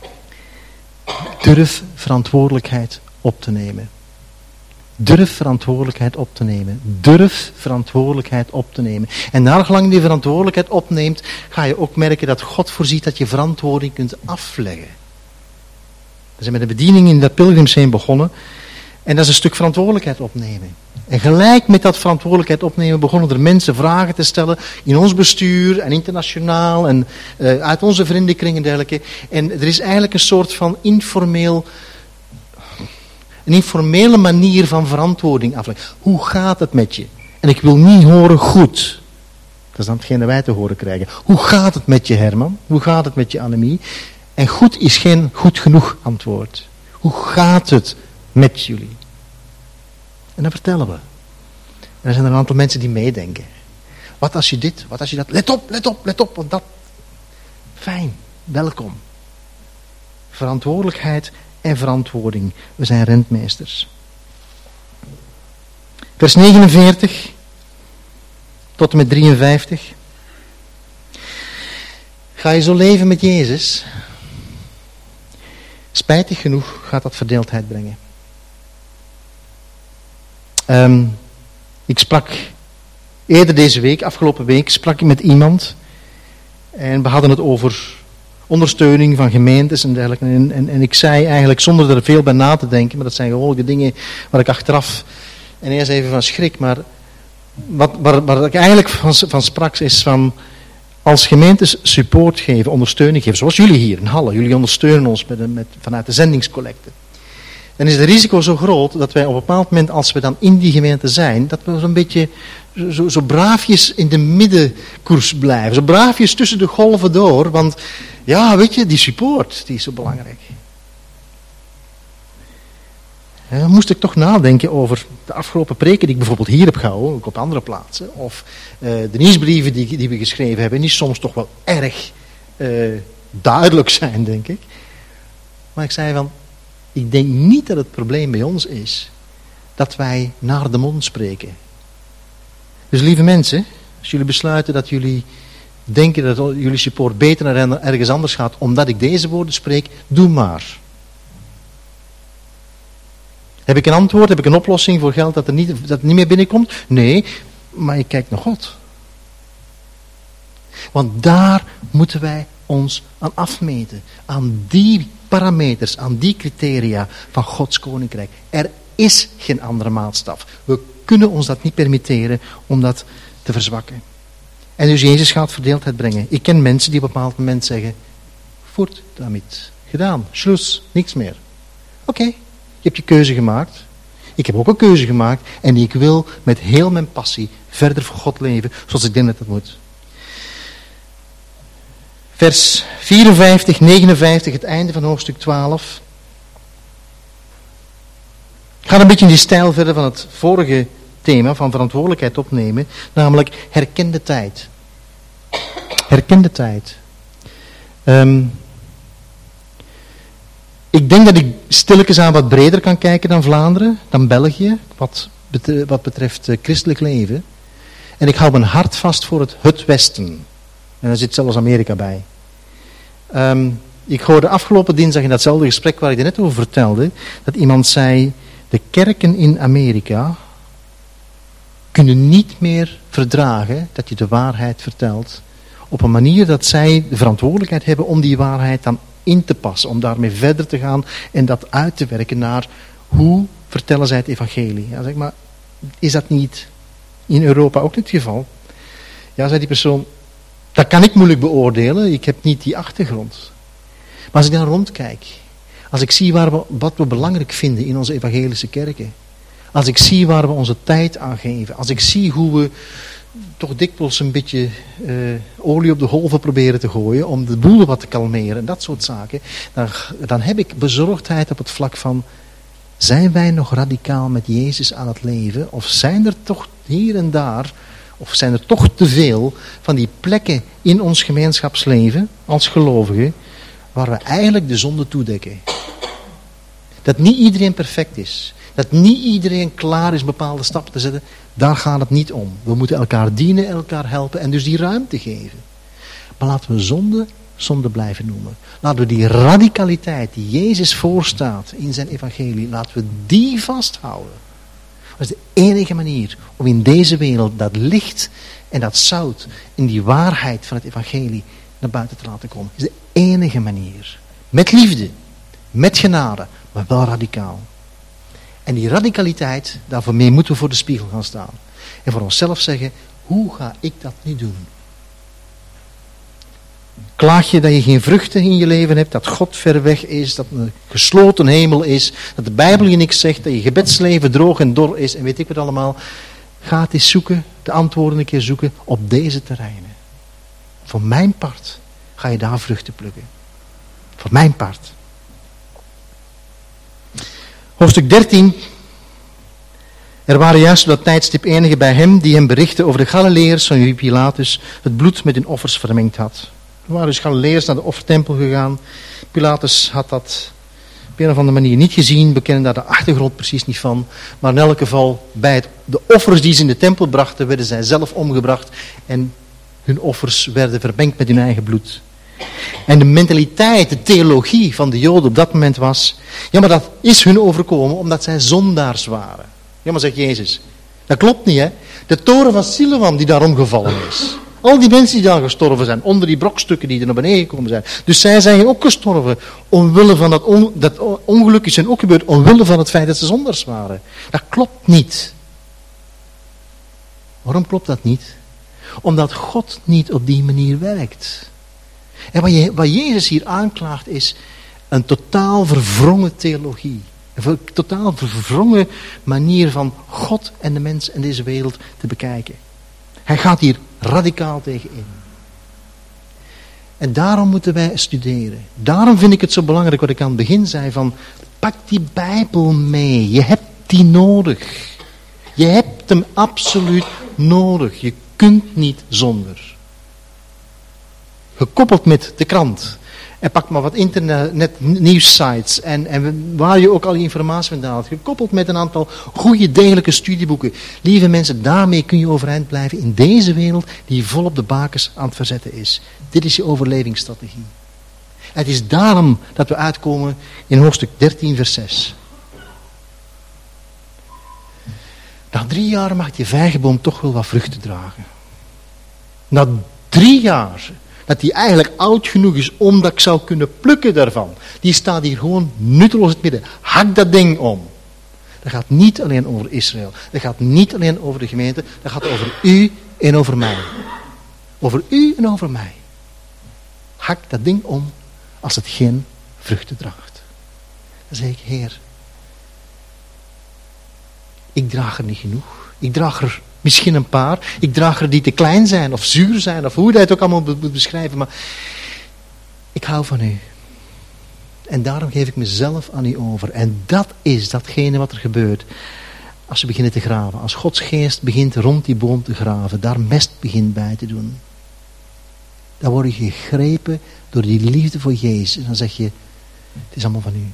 durf verantwoordelijkheid op te nemen. Durf verantwoordelijkheid op te nemen. Durf verantwoordelijkheid op te nemen. En naargelang je die verantwoordelijkheid opneemt, ga je ook merken dat God voorziet dat je verantwoording kunt afleggen. We zijn met de bediening in dat pilgrimsheen begonnen. En dat is een stuk verantwoordelijkheid opnemen. En gelijk met dat verantwoordelijkheid opnemen begonnen er mensen vragen te stellen in ons bestuur en internationaal en uh, uit onze vriendenkring en dergelijke. En er is eigenlijk een soort van informeel, een informele manier van verantwoording afleggen. Hoe gaat het met je? En ik wil niet horen goed. Dat is dan hetgeen dat wij te horen krijgen. Hoe gaat het met je, Herman? Hoe gaat het met je, Annemie? En goed is geen goed genoeg antwoord. Hoe gaat het Met jullie. En dan vertellen we. En er zijn er een aantal mensen die meedenken. Wat als je dit, wat als je dat... Let op, let op, let op, want dat... Fijn, welkom. Verantwoordelijkheid en verantwoording. We zijn rentmeesters. Vers negenenveertig tot en met drieënvijftig. Ga je zo leven met Jezus? Spijtig genoeg gaat dat verdeeldheid brengen. Um, ik sprak eerder deze week, afgelopen week, sprak ik met iemand. En we hadden het over ondersteuning van gemeentes en dergelijke. En, en, en ik zei eigenlijk, zonder er veel bij na te denken, maar dat zijn gewoon de dingen waar ik achteraf... En eerst even van schrik, maar wat, waar, waar ik eigenlijk van, van sprak is van... Als gemeentes support geven, ondersteuning geven, zoals jullie hier in Halle. Jullie ondersteunen ons met, met, vanuit de zendingscollecte. Dan is het risico zo groot dat wij op een bepaald moment, als we dan in die gemeente zijn, dat we zo'n beetje zo, zo braafjes in de middenkoers blijven. Zo braafjes tussen de golven door. Want ja, weet je, die support, die is zo belangrijk. En dan moest ik toch nadenken over de afgelopen preken die ik bijvoorbeeld hier heb gehouden, ook op andere plaatsen. Of uh, de nieuwsbrieven die, die we geschreven hebben, die soms toch wel erg uh, duidelijk zijn, denk ik. Maar ik zei van, ik denk niet dat het probleem bij ons is dat wij naar de mond spreken. Dus lieve mensen, als jullie besluiten dat jullie denken dat jullie support beter naar ergens anders gaat, omdat ik deze woorden spreek, doe maar. Heb ik een antwoord? Heb ik een oplossing voor geld dat er niet, dat er niet meer binnenkomt? Nee, maar ik kijk naar God. Want daar moeten wij ons aan afmeten. Aan die parameters, aan die criteria van Gods koninkrijk. Er is geen andere maatstaf. We kunnen ons dat niet permitteren om dat te verzwakken. En dus Jezus gaat verdeeldheid brengen. Ik ken mensen die op een bepaald moment zeggen, voort daarmee, gedaan, schluss, niks meer. Oké. Okay. Je hebt je keuze gemaakt. Ik heb ook een keuze gemaakt. En ik wil met heel mijn passie verder voor God leven. Zoals ik denk dat het moet. Vers vierenvijftig, negenenvijftig, het einde van hoofdstuk twaalf. Ik ga een beetje in die stijl verder van het vorige thema van verantwoordelijkheid opnemen. Namelijk herken de tijd. Herken de tijd. Um, Ik denk dat ik stilletjes aan wat breder kan kijken dan Vlaanderen, dan België, wat betreft, wat betreft christelijk leven. En ik hou mijn hart vast voor het, het Westen. En daar zit zelfs Amerika bij. Um, ik hoorde afgelopen dinsdag in datzelfde gesprek waar ik er net over vertelde, dat iemand zei, de kerken in Amerika kunnen niet meer verdragen dat je de waarheid vertelt op een manier dat zij de verantwoordelijkheid hebben om die waarheid dan in te passen, om daarmee verder te gaan en dat uit te werken naar hoe vertellen zij het evangelie. Ja, zeg maar, is dat niet in Europa ook het geval? Ja, zei die persoon, dat kan ik moeilijk beoordelen, ik heb niet die achtergrond. Maar als ik dan rondkijk, als ik zie waar we, wat we belangrijk vinden in onze evangelische kerken, als ik zie waar we onze tijd aan geven, als ik zie hoe we toch dikwijls een beetje uh, olie op de golven proberen te gooien om de boel wat te kalmeren en dat soort zaken, dan, dan heb ik bezorgdheid op het vlak van, zijn wij nog radicaal met Jezus aan het leven? Of zijn er toch hier en daar, of zijn er toch te veel van die plekken in ons gemeenschapsleven als gelovigen, waar we eigenlijk de zonde toedekken? Dat niet iedereen perfect is. Dat niet iedereen klaar is bepaalde stappen te zetten. Daar gaat het niet om. We moeten elkaar dienen, elkaar helpen en dus die ruimte geven. Maar laten we zonde, zonde blijven noemen. Laten we die radicaliteit die Jezus voorstaat in zijn evangelie, laten we die vasthouden. Dat is de enige manier om in deze wereld dat licht en dat zout in die waarheid van het evangelie naar buiten te laten komen. Dat is de enige manier. Met liefde, met genade, maar wel radicaal. En die radicaliteit, daarvoor mee moeten we voor de spiegel gaan staan. En voor onszelf zeggen, hoe ga ik dat niet doen? Klaag je dat je geen vruchten in je leven hebt, dat God ver weg is, dat een gesloten hemel is, dat de Bijbel je niks zegt, dat je gebedsleven droog en dor is en weet ik wat allemaal. Ga het eens zoeken, de antwoorden een keer zoeken op deze terreinen. Voor mijn part ga je daar vruchten plukken. Voor mijn part. Hoofdstuk dertien. Er waren juist op dat tijdstip enigen bij hem die hem berichten over de Galileërs van wie Pilatus het bloed met hun offers vermengd had. Er waren dus Galileërs naar de offertempel gegaan. Pilatus had dat op een of andere manier niet gezien, we kennen daar de achtergrond precies niet van. Maar in elk geval, bij het, de offers die ze in de tempel brachten, werden zij zelf omgebracht. En hun offers werden vermengd met hun eigen bloed. En de mentaliteit, de theologie van de Joden op dat moment was, ja, maar dat is hun overkomen omdat zij zondaars waren. Ja, maar zegt Jezus, dat klopt niet, hè. De toren van Siloam die daar omgevallen is. Al die mensen die daar gestorven zijn, onder die brokstukken die er naar beneden gekomen zijn. Dus zij zijn ook gestorven, omwille van dat, on, dat ongeluk is hen ook gebeurd, omwille van het feit dat ze zondaars waren. Dat klopt niet. Waarom klopt dat niet? Omdat God niet op die manier werkt. En wat, je, wat Jezus hier aanklaagt is een totaal verwrongen theologie. Een totaal verwrongen manier van God en de mens en deze wereld te bekijken. Hij gaat hier radicaal tegen in. En daarom moeten wij studeren. Daarom vind ik het zo belangrijk wat ik aan het begin zei van pak die Bijbel mee. Je hebt die nodig. Je hebt hem absoluut nodig. Je kunt niet zonder. Gekoppeld met de krant. En pak maar wat internet nieuwssites en, en waar je ook al die informatie vandaan haalt. Gekoppeld met een aantal goede, degelijke studieboeken. Lieve mensen, daarmee kun je overeind blijven in deze wereld die volop de bakens aan het verzetten is. Dit is je overlevingsstrategie. Het is daarom dat we uitkomen in hoofdstuk dertien vers zes. Na drie jaar mag die vijgenboom toch wel wat vruchten dragen. Na drie jaar... dat die eigenlijk oud genoeg is omdat ik zou kunnen plukken daarvan. Die staat hier gewoon nutteloos in het midden. Hak dat ding om. Dat gaat niet alleen over Israël. Dat gaat niet alleen over de gemeente. Dat gaat over u en over mij. Over u en over mij. Hak dat ding om als het geen vruchten draagt. Dan zeg ik, Heer, ik draag er niet genoeg. Ik draag er misschien een paar. Ik draag er die te klein zijn of zuur zijn of hoe je het ook allemaal moet beschrijven. Maar ik hou van u. En daarom geef ik mezelf aan u over. En dat is datgene wat er gebeurt als we beginnen te graven. Als Gods geest begint rond die boom te graven. Daar mest begint bij te doen. Dan word je gegrepen door die liefde voor Jezus. En dan zeg je, het is allemaal van u.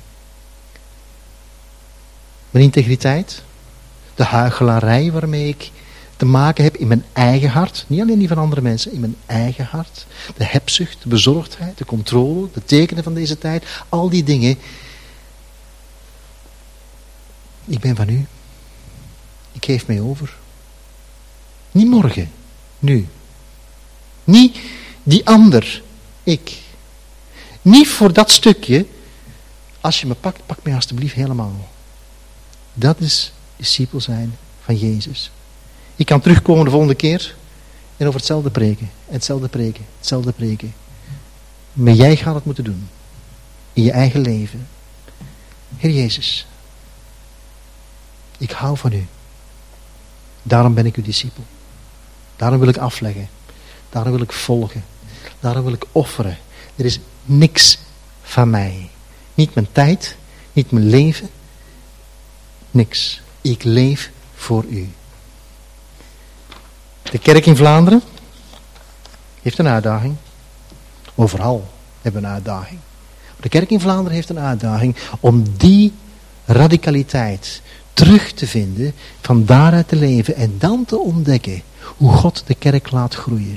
Mijn integriteit. De huichelarij waarmee ik te maken heb in mijn eigen hart. Niet alleen die van andere mensen, in mijn eigen hart. De hebzucht, de bezorgdheid, de controle, de tekenen van deze tijd. Al die dingen. Ik ben van u. Ik geef mij over. Niet morgen, nu. Niet die ander, ik. Niet voor dat stukje. Als je me pakt, pak mij alstublieft helemaal. Dat is discipel zijn van Jezus. Ik kan terugkomen de volgende keer en over hetzelfde preken. Hetzelfde preken. Hetzelfde preken. Maar jij gaat het moeten doen. In je eigen leven. Heer Jezus. Ik hou van u. Daarom ben ik uw discipel. Daarom wil ik afleggen. Daarom wil ik volgen. Daarom wil ik offeren. Er is niks van mij. Niet mijn tijd. Niet mijn leven. Niks. Ik leef voor u. De kerk in Vlaanderen heeft een uitdaging. Overal hebben we een uitdaging. De kerk in Vlaanderen heeft een uitdaging om die radicaliteit terug te vinden, van daaruit te leven en dan te ontdekken hoe God de kerk laat groeien.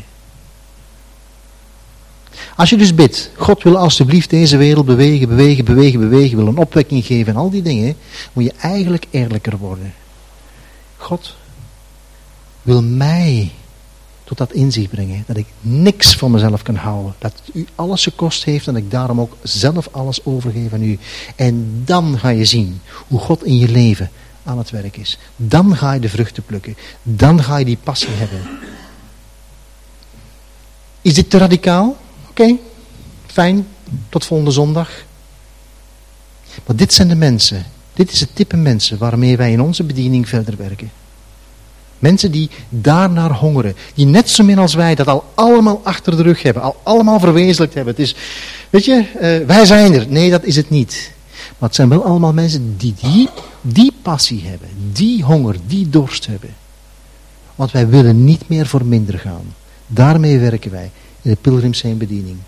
Als je dus bidt, God wil alsjeblieft deze wereld bewegen, bewegen, bewegen, bewegen, wil een opwekking geven en al die dingen, moet je eigenlijk eerlijker worden. God wil mij tot dat inzicht brengen, dat ik niks van mezelf kan houden, dat het u alles gekost heeft en dat ik daarom ook zelf alles overgeef aan u. En dan ga je zien hoe God in je leven aan het werk is. Dan ga je de vruchten plukken. Dan ga je die passie hebben. Is dit te radicaal? Oké, okay, fijn, tot volgende zondag. Maar dit zijn de mensen, dit is het type mensen waarmee wij in onze bediening verder werken. Mensen die daarnaar hongeren, die net zo min als wij dat al allemaal achter de rug hebben, al allemaal verwezenlijkt hebben. Het is, weet je, uh, wij zijn er. Nee, dat is het niet. Maar het zijn wel allemaal mensen die die, die passie hebben, die honger, die dorst hebben. Want wij willen niet meer voor minder gaan. Daarmee werken wij in de pilgrimsheenbediening.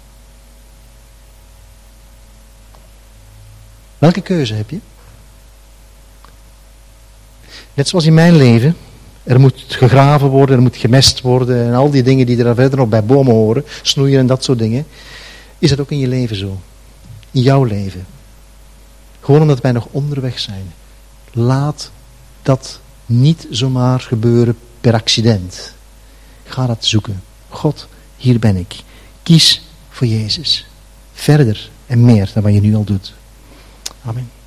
Welke keuze heb je? Net zoals in mijn leven. Er moet gegraven worden, er moet gemest worden en al die dingen die er verder nog bij bomen horen, snoeien en dat soort dingen. Is dat ook in je leven zo? In jouw leven? Gewoon omdat wij nog onderweg zijn. Laat dat niet zomaar gebeuren per accident. Ga dat zoeken. God, hier ben ik. Kies voor Jezus. Verder en meer dan wat je nu al doet. Amen.